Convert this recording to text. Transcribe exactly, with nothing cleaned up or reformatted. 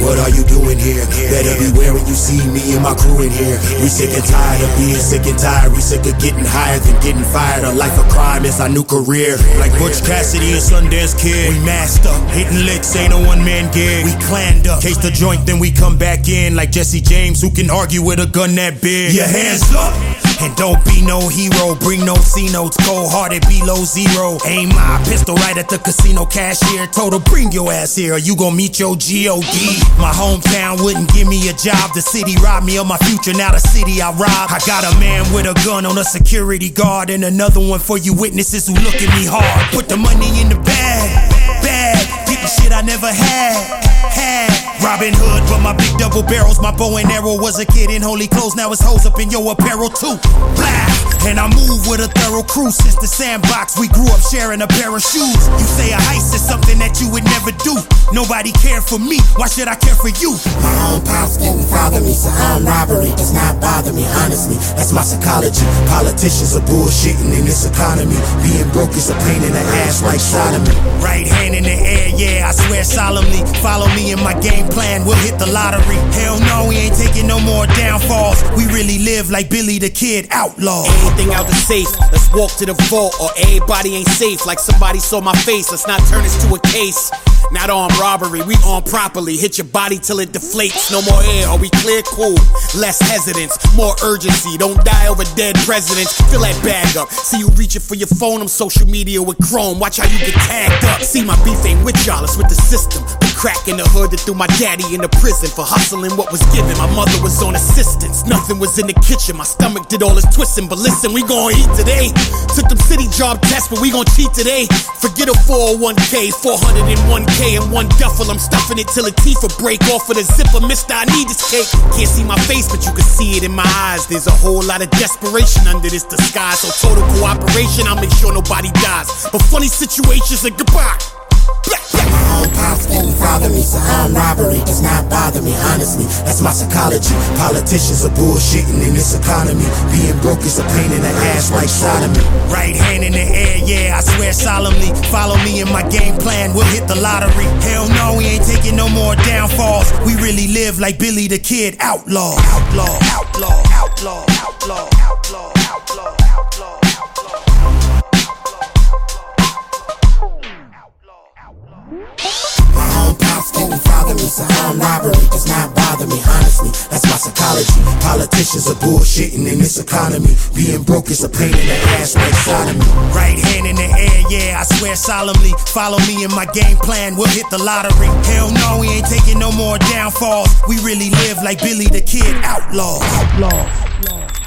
What are you doing here? Better beware when you see me and my crew in here. We sick and tired of being sick and tired. We sick of getting higher than getting fired. A life of crime is our new career. Like Butch Cassidy and Sundance Kid, we masked up, hitting licks, ain't a one-man gig. We clanned up, case the joint, then we come back in. Like Jesse James, who can argue with a gun that big. Your hands up, and don't be no hero. Bring no C notes, cold hearted below zero. Aim my pistol right at the casino cashier. Told her bring your ass here, or you gon' meet your G O D. My hometown wouldn't give me a job. The city robbed me of my future, now the city I rob. I got a man with a gun on a security guard, and another one for you witnesses who look at me hard. Put the money in the bag, bag, getting shit I never had, had. Robin Hood, but my big double barrels, my bow and arrow. Was a kid in holy clothes, now it's hoes up in your apparel too. Blah! And I move with a thorough crew since the sandbox. We grew up sharing a pair of shoes. You say a heist is something that you would never do. Nobody cared for me, why should I care for you? My own pops didn't father me, so armed robbery does not bother me, honestly. That's my psychology. Politicians are bullshitting in this economy. Being broke is a pain in the ass like sodomy. Right hand in the air, yeah, I swear solemnly. Follow me in my game plan, we'll hit the lottery. Hell no, we ain't taking no more downfalls. We really live like Billy the Kid, outlaw. Anything out the safe, let's walk to the vault, or everybody ain't safe. Like somebody saw my face, let's not turn this to a case. Not armed robbery, we armed properly. Hit your body till it deflates. No more air, are we clear? Cool. Less hesitance, more urgency. Don't die over dead presidents. Fill that bag up. See you reaching for your phone on social media with Chrome. Watch how you get tagged up. See my beef ain't with y'all, it's with the system. The crack in the hood that threw my daddy into prison for hustling what was given. My mother was on assistance, nothing was in the kitchen. My stomach did all this twisting, but listen, we gon' eat today. Took them city job tests, but we gon' cheat today. Forget a four oh one K, four hundred one K in one duffel. I'm stuffing it till the teeth will break off of the zipper. Mister, I need this cake. Can't see my face, but you can see it in my eyes. There's a whole lot of desperation under this disguise. So total cooperation, I'll make sure nobody dies. But funny situations are goodbye. My own pops didn't father me, so armed robbery does not bother me, honestly. That's my psychology. Politicians are bullshitting in this economy. Being broke is a pain in the ass like sodomy. Right hand in the air, yeah, I swear solemnly. Follow me in my game plan, we'll hit the lottery. Hell no, we ain't taking no more downfalls. We really live like Billy the Kid, outlaw. Outlaw, outlaw, outlaw, outlaw, outlaw, outlaw, outlaw. My own pops didn't father me, so armed robbery does not bother me, honestly. That's my psychology. Politicians are bullshitting in this economy. Being broke is a pain in the ass like sodomy. Right hand in the air, yeah, I swear solemnly. Follow me in my game plan, we'll hit the lottery. Hell no, we ain't taking no more downfalls. We really live like Billy the Kid, outlaw. Outlaw. Outlaw.